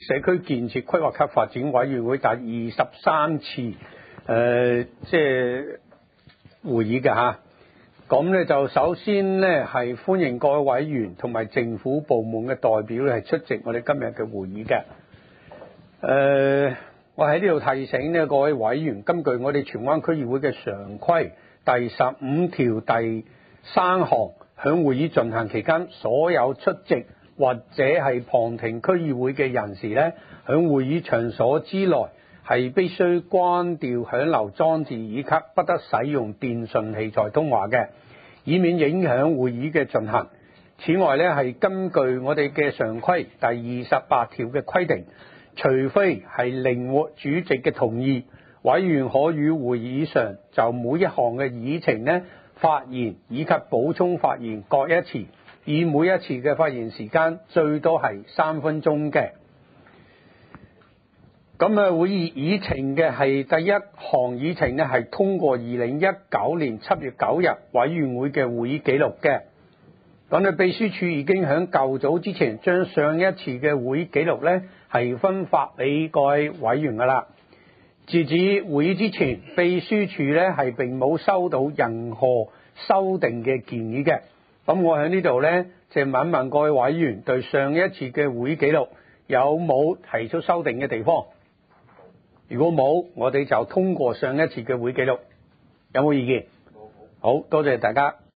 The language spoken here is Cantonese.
社區建設規劃及發展委員會第23次會議嘅嚇。咁咧就首先咧係歡迎各位委員同埋政府部門嘅代表係出席我哋今日嘅會議嘅。我喺呢度提醒呢各位委員，根據我哋荃灣區議會嘅常規第15條第3項，響會議進行期間，所有出席或者係旁聽區議會嘅人士咧，響會議場所之內係必須關掉響流裝置以及不得使用電訊器材通話嘅，以免影響會議嘅進行。此外咧，係根據我哋嘅常規第28條嘅規定，除非係另獲主席嘅同意，委員可於會議上就每一項嘅議程呢發言以及補充發言各一次，以每一次嘅發言時間最多係3分鐘嘅。咁會議議程嘅係第一項議程呢係通過2019年7月9日委員會嘅會議記錄嘅。咁秘書處已經喺較早之前將上一次嘅會議記錄呢係分發俾各位委員噶啦。截止會議之前，秘書處呢係並冇收到任何修訂嘅建議嘅。咁我喺呢度呢，就問問各位委員對上一次嘅會議記錄有冇提出修訂嘅地方？如果冇，我哋就通過上一次嘅會議記錄。有冇意見？好，多謝大家。